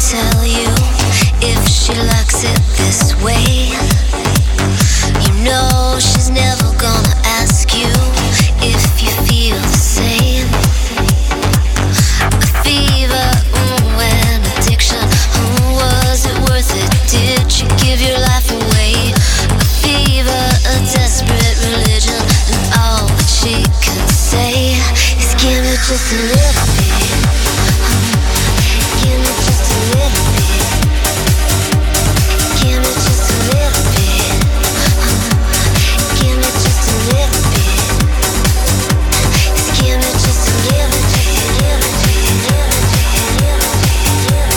tell you if she likes it this way. You know she's never gonna ask you if you feel the same. A fever, an addiction, was it worth it? Did you give your life away? A fever, a desperate religion, and all that she can say is give me just a little bit. Give me just a little bit. Give me just a little bit. Give me just a little bit. Just give me just a little bit. Little bit, little bit, little bit,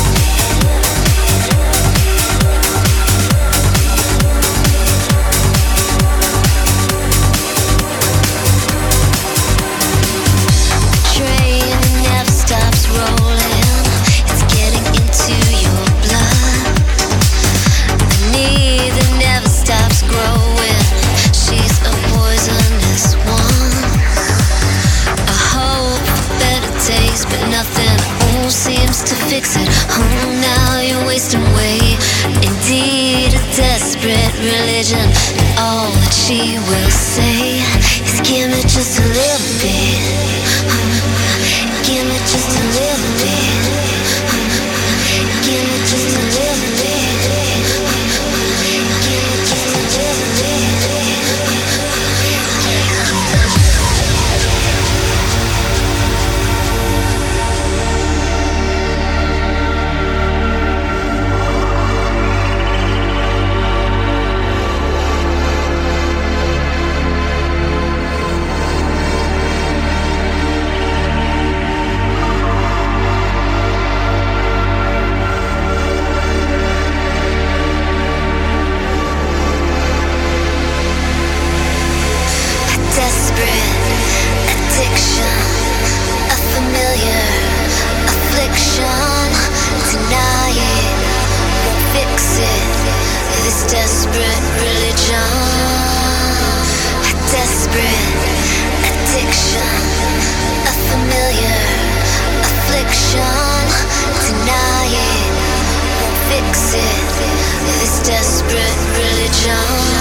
The train never stops rolling. It's getting into your blood. The need that never stops growing. She's a poisonous one. A hope for better days, but nothing seems to fix it. Now you're wasting away. Indeed, a desperate religion. And all that she will say is give me just a little bit. Give me just a little bit. Give me just a little bit. Give me just a little bit. Desperate addiction, a familiar affliction. Deny it, won't fix it. This desperate religion. A desperate addiction, a familiar affliction. Deny it, won't fix it. This desperate religion.